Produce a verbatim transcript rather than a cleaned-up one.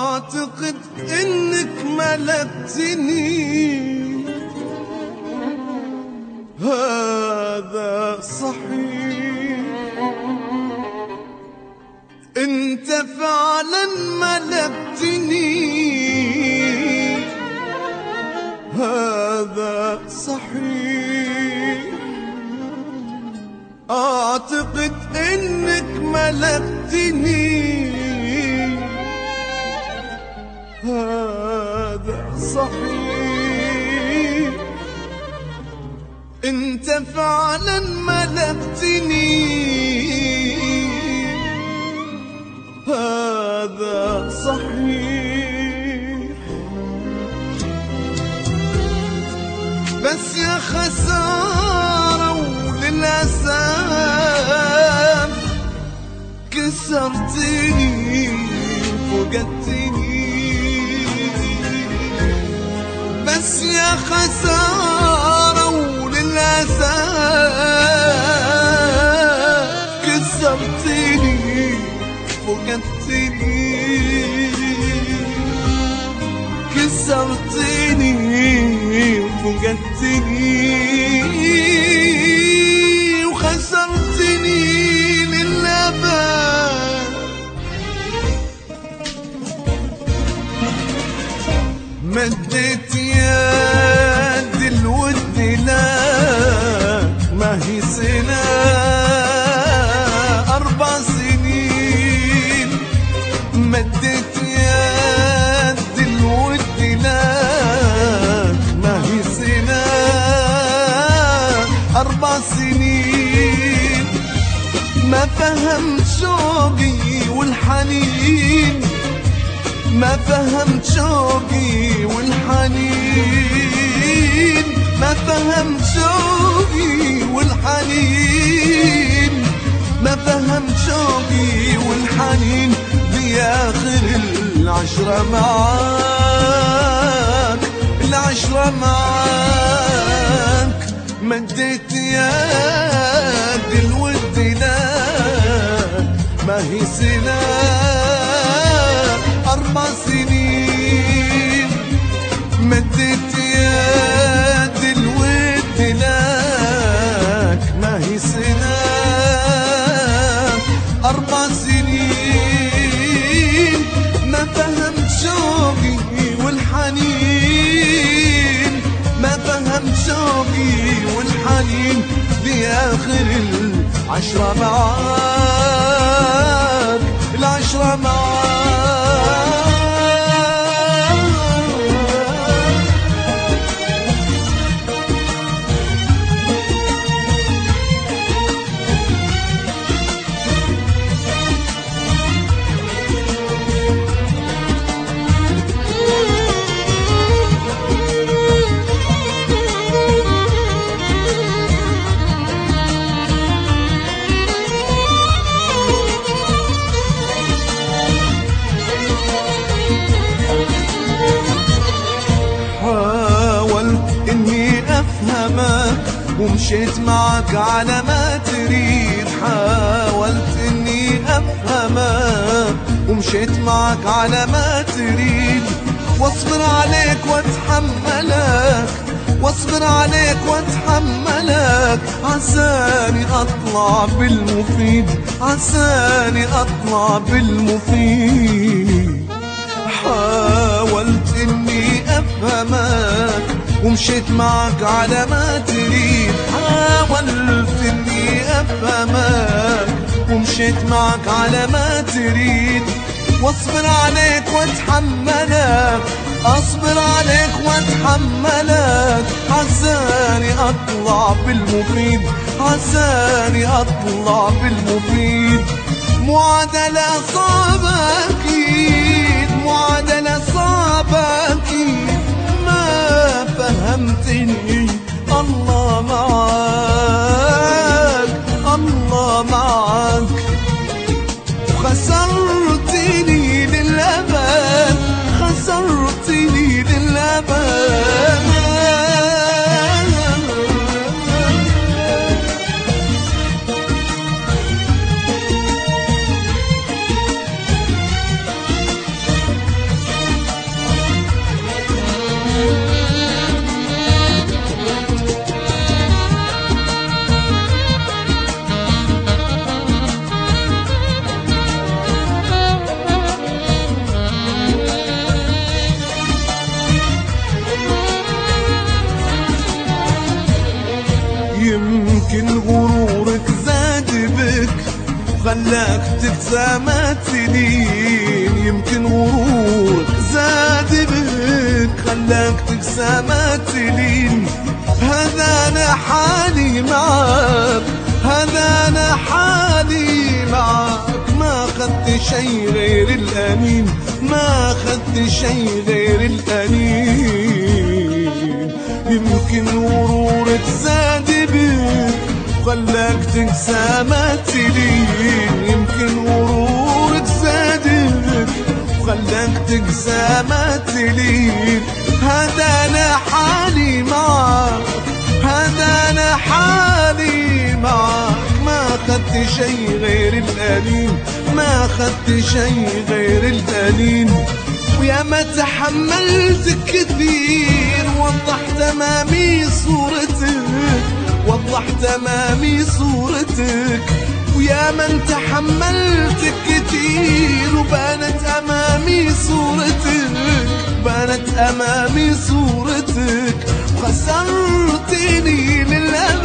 أعتقد إنك ملكتني، هذا صحيح. أنت فعلا ملكتني، هذا صحيح. أعتقد إنك ملكتني، هذا صحيح. أنت فعلا ملكتني، هذا صحيح. بس يا خسارة وللأسف كسرتني فقدتني. بس يا خسارة وللأسف كسرتني فقدتني. كسرتني فقدتني وخسرتني للأبد. مديت يد الود لك، ما هي سنة أربع سنين. مديت يد الود لك، ما هي سنة أربع سنين. ما فهمت شوقي والحنين، ما فهمت شوقي والحنين. ما فهمت شوقي والحنين. ما فهمت شوقي والحنين. بآخر العشرة معاك، العشرة معاك. مديت يد الود لك، ما هي سنة أربع سنين. مديت يد الود لك، ما هي سنة أربع سنين. ما فهمت شوقي والحنين. ما فهمت شوقي والحنين. بآخر العشرة معاك، العشرة معاك. ومشيت معك على ما تريد. حاولت اني افهمك ومشيت معك على ما تريد. واصبر عليك واتحملك، واصبر عليك واتحملك. عساني اطلع بالمفيد، عساني اطلع بالمفيد. حاولت اني افهمك ومشيت معك على ما تريد. حاولت اني افهمك ومشيت معك على ما تريد. واصبر عليك واتحملك، اصبر عليك واتحملك. عساني اطلع بالمفيد، عساني اطلع بالمفيد. معادلة صعبة اكيد، معادلة صعبة اكيد. ما فهمتني، الله معاك، الله معاك. وخسرتني للأبد، خسرتني للأبد. خلاك تقسى ما تلين، يمكن غرورك زاد بك خلاك تقسى ما تلين. هذا انا حالي معاك، هذا انا حالي معاك، ما خدت شي غير الأنين، ما خدت شي غير الأنين. يمكن غرورك زاد بك خلاك تنسى ما تلين، يمكن غرورك زاد بك خلاك تنسى ما تلين. هذا انا حالي معاك، هذا انا حالي معاك، ما خدت شي غير الأنين، ما خدت شي غير الأنين. ويا ما تحملت كثير وضحت امامي صورتك، وضحت امامي صورتك. ويا من تحملت كثير وبانت امامي صورتك، بانت امامي صورتك. وخسرتني للأبد